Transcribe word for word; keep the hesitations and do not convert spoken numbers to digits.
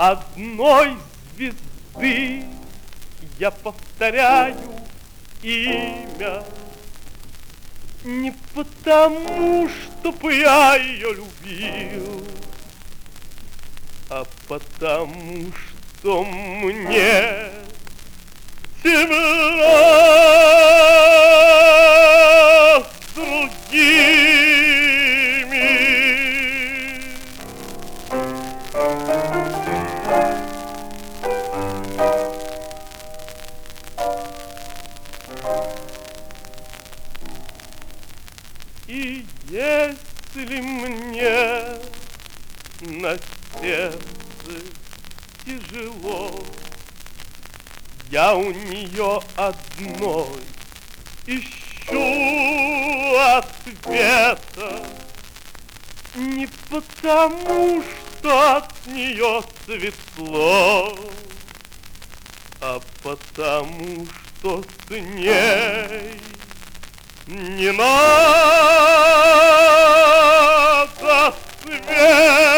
одной звезды я повторяю имя не потому, чтоб я ее любил, а потому, что мне темно с другими. И если мне на сердце тяжело, я у нее одной ищу ответа. Не потому, что от нее светло, а потому, что с ней не надо света.